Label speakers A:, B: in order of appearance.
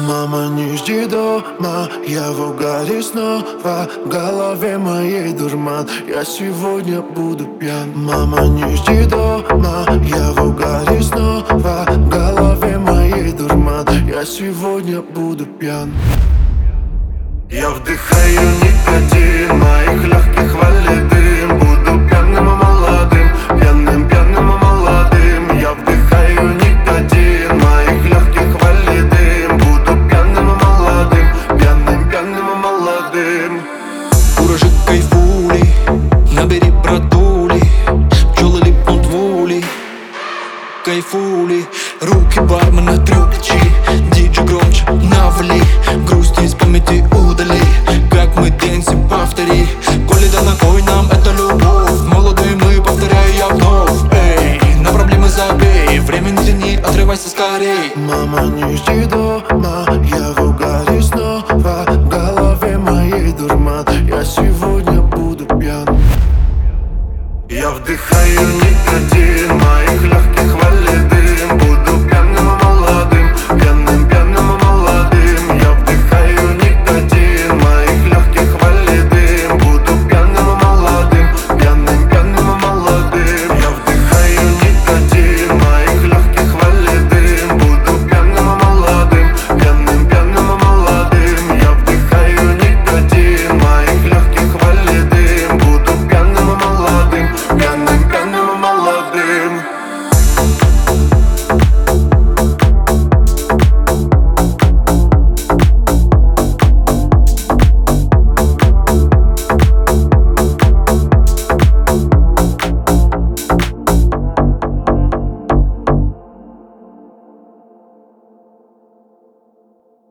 A: Мама, не жди дома, я в угаре снова. В голове моей дурман, я сегодня буду пьян. Мама, не жди дома, я в угаре снова. В голове моей дурман, я сегодня буду пьян. Я вдыхаю никотин, моих легких валит дым. Буду пьяным и молодым, пьяным, пьяным и молодым. Я вдыхаю никотин, моих легких валит дым. Буду пьяным и молодым, пьяным, пьяным и молодым.
B: Куражи кайфули, набери братули. Пчелы липнут в улей, кайфули. Руки бармена трюкчи, диджей громче навали. Грусти из памяти удали, как мы денсим, повтори. Коли да на кой нам эта любовь? Молодые мы, повторяю я вновь. Эй, на проблемы забей, время не тяни, отрывайся скорей.
A: Мама, не жди дома, я в угаре снова. В голове моей дурман, я сегодня буду пьян. Я вдыхаю никотин,